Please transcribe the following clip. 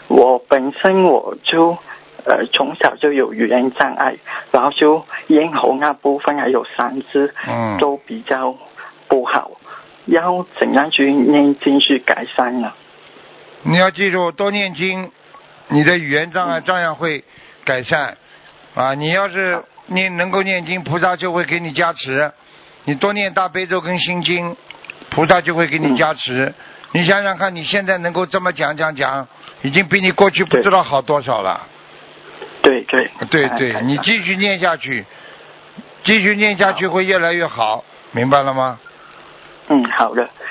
我本身从小就有语言障碍，然后就咽喉那部分还有三字都比较不好，要怎样去念经去改善呢？ 你要记住，多念经，你的语言障碍照样会改善啊！你要是能够念经，菩萨就会给你加持。你多念大悲咒跟心经，菩萨就会给你加持。你想想看，你现在能够这么讲，已经比你过去不知道好多少了。 对， 你继续念下去，会越来越好，明白了吗？ 好的。